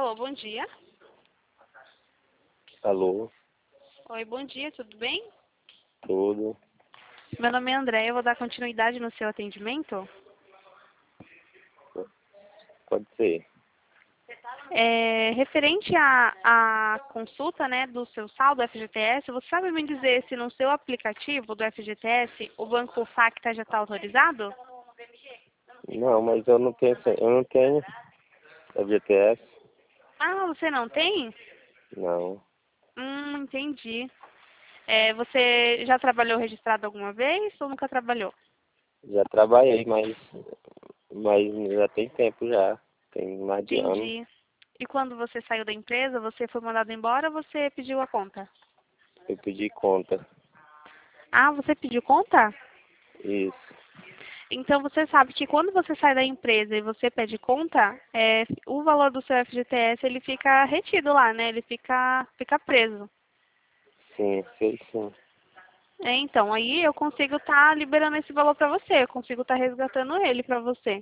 Alô, bom dia. Alô, Oi, bom dia, tudo bem? tudo. Meu nome é André, eu vou dar continuidade no seu atendimento. Pode ser. Referente à consulta, né, do seu saldo FGTS, você sabe me dizer se no seu aplicativo do FGTS o Banco Facta já está autorizado? Não, mas eu não tenho FGTS. Ah, você não tem? Não. Entendi. Você já trabalhou registrado alguma vez ou nunca trabalhou? Já trabalhei, mas já tem tempo já. Tem mais de ano. Entendi. E quando você saiu da empresa, você foi mandado embora ou você pediu a conta? Eu pedi conta. Ah, você pediu conta? Isso. Então você sabe que quando você sai da empresa e você pede conta, o valor do seu FGTS ele fica retido lá, né? Ele fica preso. Sim, sei sim. Então, aí eu consigo estar liberando esse valor para você, eu consigo estar resgatando ele para você.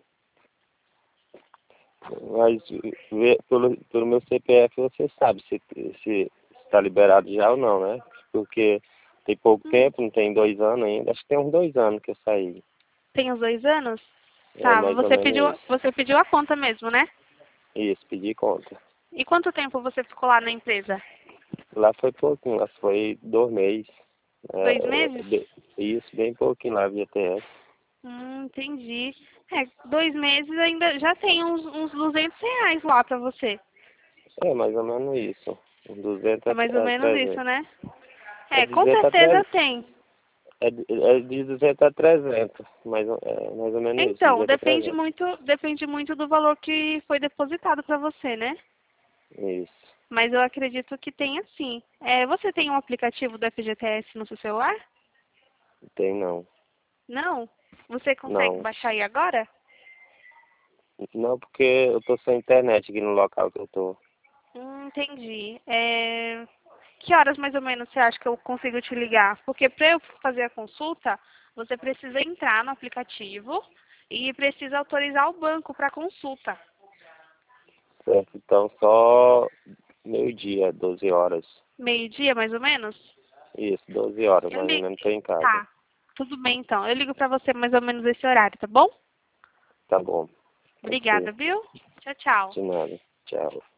Mas pelo meu CPF você sabe se está liberado já ou não, né? Porque tem pouco Hum, tempo, não tem 2 anos ainda. Acho que tem uns 2 anos que eu saí. Tem uns 2 anos? É Tá, mais ou menos isso. você pediu a conta mesmo, né? Isso, pedi conta. E quanto tempo você ficou lá na empresa? Lá foi pouquinho, lá foi 2 meses. 2 meses? Isso, bem pouquinho lá, VTS. Entendi. 2 meses ainda já tem uns R$ 200 lá para você. É mais ou menos isso. Uns 200 É mais ou a menos isso, 300. né? É de Com 200 a certeza 300. tem. É de 200 a 300. Mais ou menos isso, Então, 200 a 300. depende muito do valor que foi depositado para você, né? Isso. Mas eu acredito que tenha sim. Você tem um aplicativo do FGTS no seu celular? Tem não. Não? Você consegue Não. baixar aí agora? Não, porque eu tô sem internet aqui no local que eu tô. Entendi. Que horas mais ou menos você acha que eu consigo te ligar? Porque para eu fazer a consulta, você precisa entrar no aplicativo e precisa autorizar o banco para consulta. Certo, então só meio-dia, 12 horas. Meio-dia, mais ou menos? Isso, 12 horas, Eu mais ou ligo. menos, tô em casa. Tá. Tudo bem, então. Eu ligo para você mais ou menos esse horário, tá bom? Tá bom, pode ser. Obrigada, viu? Tchau, tchau. De nada. Tchau.